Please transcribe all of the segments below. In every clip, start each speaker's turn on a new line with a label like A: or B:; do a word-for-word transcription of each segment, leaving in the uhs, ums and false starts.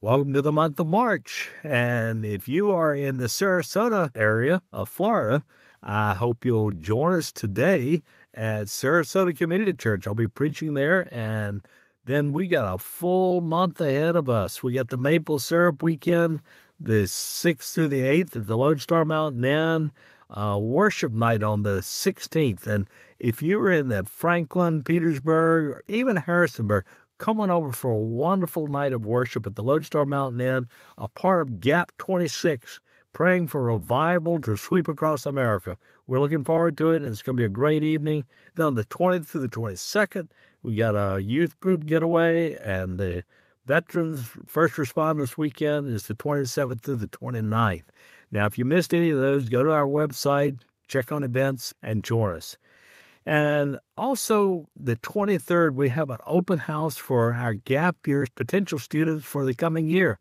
A: Welcome to the month of March. And if you are in the Sarasota area of Florida, I hope you'll join us today at Sarasota Community Church. I'll be preaching there, and then we got a full month ahead of us. We got the Maple Syrup Weekend, the sixth through the eighth at the Lone Star Mountain Inn, uh, worship night on the sixteenth. And if you're in the Franklin, Petersburg, or even Harrisonburg, come on over for a wonderful night of worship at the Lone Star Mountain Inn, a part of GAP twenty-six, praying for revival to sweep across America. We're looking forward to it, and it's going to be a great evening. Then on the twentieth through the twenty-second, we got a youth group getaway, and the Veterans First Responders Weekend is the twenty-seventh through the twenty-ninth. Now, if you missed any of those, go to our website, check on events, and join us. And also, the twenty-third, we have an open house for our gap year potential students for the coming year.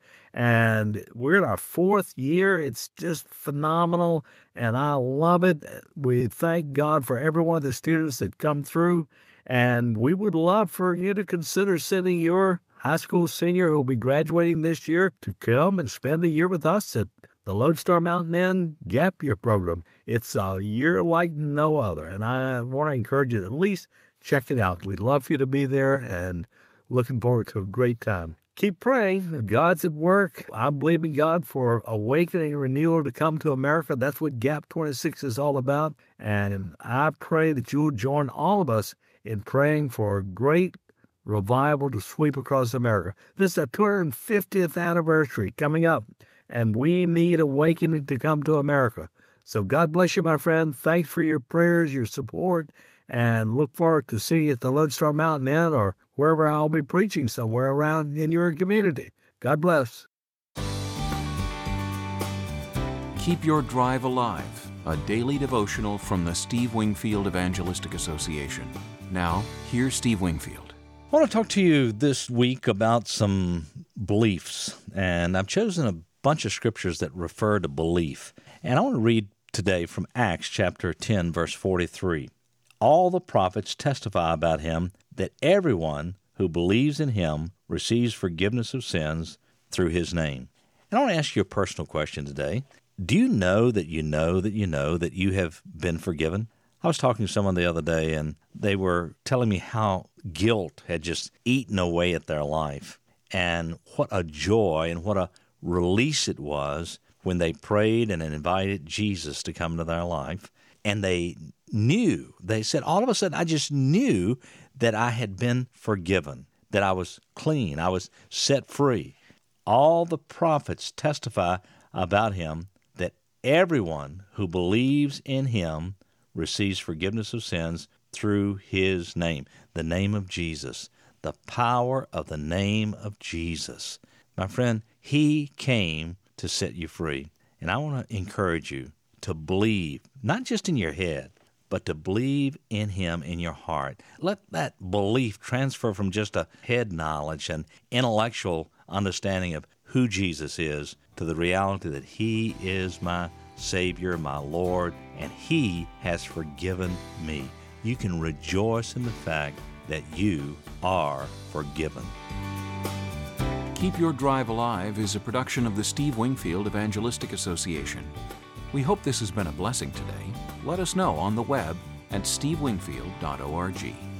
A: And we're in our fourth year. It's just phenomenal, and I love it. We thank God for every one of the students that come through, and we would love for you to consider sending your high school senior who will be graduating this year to come and spend a year with us at the Lone Star Mountain Inn Gap Year Program. It's a year like no other, and I want to encourage you to at least check it out. We'd love for you to be there, and looking forward to a great time. Keep praying. God's at work. I believe in God for awakening and renewal to come to America. That's what GAP twenty-six is all about, and I pray that you'll join all of us in praying for a great revival to sweep across America. This is our two hundred fiftieth anniversary coming up, and we need awakening to come to America. So God bless you, my friend. Thanks for your prayers, your support, and look forward to seeing you at the Lone Star Mountain Inn or wherever I'll be preaching somewhere around in your community. God bless.
B: Keep Your Drive Alive, a daily devotional from the Steve Wingfield Evangelistic Association. Now, here's Steve Wingfield.
C: I want to talk to you this week about some beliefs, and I've chosen a bunch of scriptures that refer to belief. And I want to read today from Acts chapter ten, verse forty-three. All the prophets testify about him that everyone who believes in him receives forgiveness of sins through his name. And I want to ask you a personal question today. Do you know that you know that you know that you have been forgiven? I was talking to someone the other day, and they were telling me how guilt had just eaten away at their life, and what a joy and what a release it was when they prayed and invited Jesus to come into their life. And they knew, they said, all of a sudden, I just knew that I had been forgiven, that I was clean, I was set free. All the prophets testify about him that everyone who believes in him receives forgiveness of sins through his name, the name of Jesus, the power of the name of Jesus. My friend, he came to set you free. And I want to encourage you to believe, not just in your head, but to believe in him in your heart. Let that belief transfer from just a head knowledge and intellectual understanding of who Jesus is to the reality that he is my Savior, my Lord, and he has forgiven me. You can rejoice in the fact that you are forgiven.
B: Keep Your Drive Alive is a production of the Steve Wingfield Evangelistic Association. We hope this has been a blessing today. Let us know on the web at steve wingfield dot org.